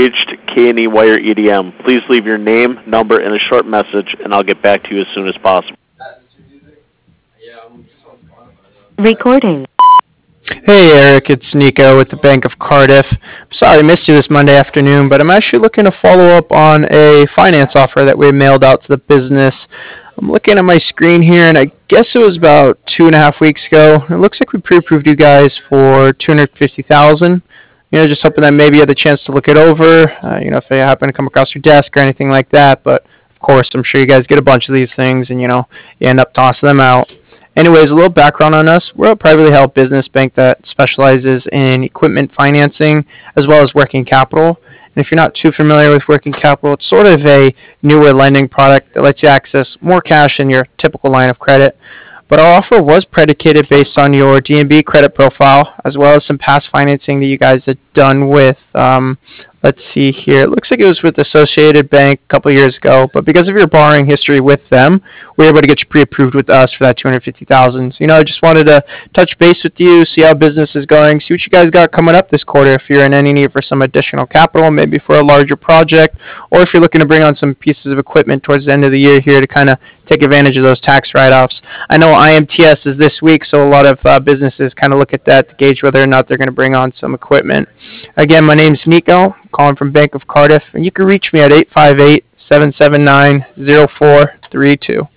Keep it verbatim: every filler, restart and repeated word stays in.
reached K and E Wire E D M. Please leave your name, number, and a short message, and I'll get back to you as soon as possible. Recording. Hey Eric, it's Nico with the Bank of Cardiff. Sorry I missed you this Monday afternoon, but I'm actually looking to follow up on a finance offer that we mailed out to the business. I'm looking at my screen here, and I guess it was about two and a half weeks ago. It looks like we pre-approved you guys for two hundred fifty thousand dollars. You know, just hoping that maybe you had the chance to look it over. Uh, you know, if they happen to come across your desk or anything like that. But of course, I'm sure you guys get a bunch of these things, and you know, you end up tossing them out. Anyways, a little background on us. We're a privately held business bank that specializes in equipment financing as well as working capital. And if you're not too familiar with working capital, it's sort of a newer lending product that lets you access more cash than your typical line of credit. But our offer was predicated based on your D N B credit profile as well as some past financing that you guys had done with, um, let's see here. It looks like it was with Associated Bank a couple years ago, but because of your borrowing history with them, we were able to get you pre-approved with us for that two hundred fifty thousand dollars. So, you know, I just wanted to touch base with you, see how business is going, see what you guys got coming up this quarter if you're in any need for some additional capital, maybe for a larger project, or if you're looking to bring on some pieces of equipment towards the end of the year here to kind of take advantage of those tax write-offs. I know I M T S is this week, so a lot of uh, businesses kind of look at that to gauge whether or not they're going to bring on some equipment. Again, my name's Nico, I'm calling from Bank of Cardiff, and you can reach me at eight five eight, seven seven nine, zero four three two.